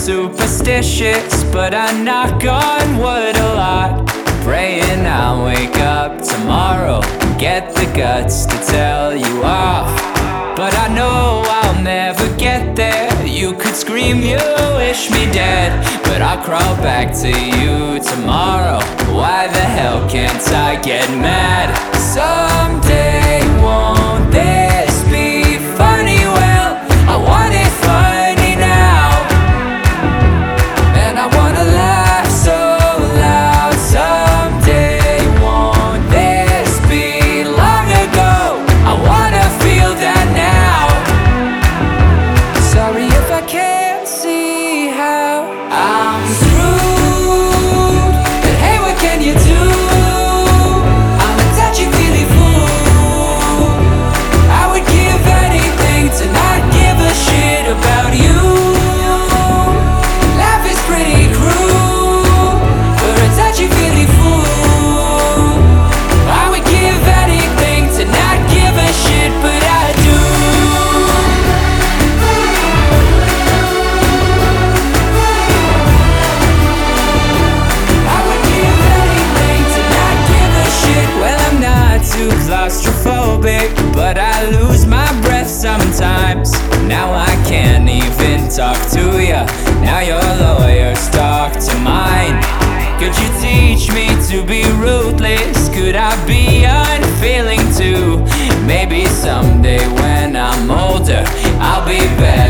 superstitious, but I knock on wood a lot, praying I'll wake up tomorrow, get the guts to tell you off. But I know I'll never get there. You could scream you wish me dead, but I'll crawl back to you tomorrow. Why the hell can't I get mad? Someday won't this be funny? Well, I want it funny now, and I wanna laugh so loud. Someday won't this be long ago? I wanna feel that now. Sorry if I can't see how I'm screwed, but hey, what can you do? I'm a touchy-feely fool. I would give anything to not give a shit about you. Life is pretty cruel for a touchy-feely fool. I would give anything to not give a shit, but I do. I would give anything to not give a shit. Well, I'm not too claustrophobic, but I lose my breath sometimes. Now I can't even talk to ya. Now your lawyers talk to mine. Could you teach me to be ruthless? Could I be unfeeling too? Maybe someday when I'm older, I'll be better